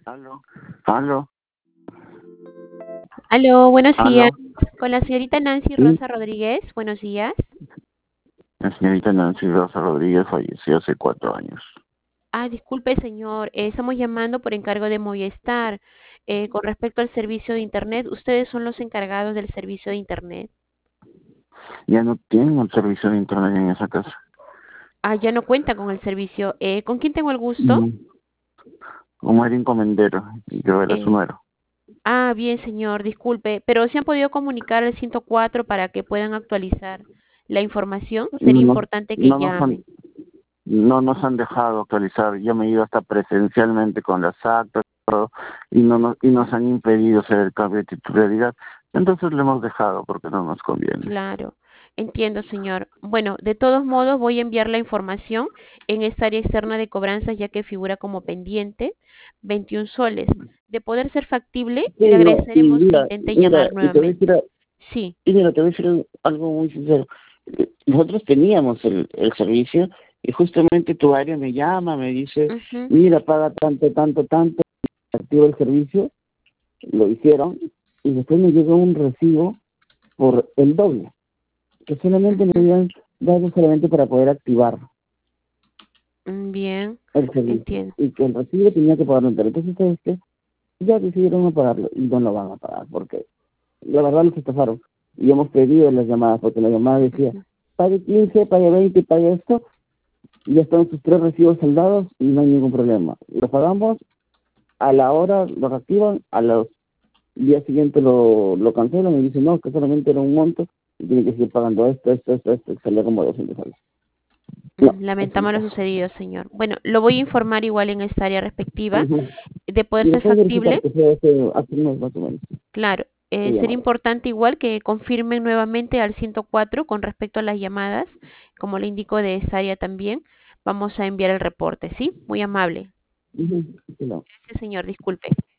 Aló, aló, Aló, buenos días. aló. Con la señorita Nancy Sí, Rosa Rodríguez. Buenos días. la señorita Nancy Rosa Rodríguez falleció hace 4 años. Ah, disculpe, señor. Estamos llamando por encargo de Movistar. Con respecto al servicio de Internet, ustedes son los encargados del servicio de Internet. Ya no tienen un servicio de internet en esa casa. Ah, ya no cuenta con el servicio. ¿Con quién tengo el gusto? Mm, Como era encomendero y yo era su Eh, nuero. bien, señor, disculpe. Pero ¿se han podido comunicar al 104 para que puedan actualizar la información? Sería No, importante que no nos han, llamen. no nos han dejado actualizar. Yo me he ido hasta presencialmente con las actas todo, y nos han impedido hacer el cambio de titularidad. Entonces lo hemos dejado porque no nos conviene. Claro, entiendo, señor. Bueno, de todos modos voy a enviar la información en esta área externa de cobranzas ya que figura como pendiente 21 soles. De poder ser factible, Sí, le no, y agradeceremos que mira, intente mira, llamar y te voy a nuevamente. decir, Sí. y mira, te voy a decir algo muy sincero. Nosotros teníamos el servicio y justamente tu área me llama, me dice, Ujú. mira, paga tanto, tanto, tanto, activa el servicio, lo hicieron y después me llegó un recibo por el doble, que solamente me Ujú. habían dado solamente para poder activar Bien, el servicio entiendo. y que el recibo tenía que pagarlo entero. Entonces, ¿sabes qué? Ya decidieron no pagarlo y no lo van a pagar porque la verdad nos estafaron y hemos pedido las llamadas porque la llamada decía, Ujú. pague 15, pague 20, pague esto. Ya están sus 3 recibos saldados y no hay ningún problema. Lo pagamos, a la hora lo reactivan, a los días siguientes lo cancelan y dicen, no, que solamente era un monto y tiene que seguir pagando esto, y salía como 200 soles. No, eso no Lamentamos lo pasa. sucedido, señor. Bueno, lo voy a informar igual en esta área respectiva. Ujú. De poder Y lo ser puedes verificar factible, que sea hace un mes más o menos. claro, Qué sería llamado. importante igual que confirmen nuevamente al 104 con respecto a las llamadas, como le indico de esa área también. Vamos a enviar el reporte, ¿sí? Muy amable. Ujú. Sí, no. Gracias, señor, disculpe.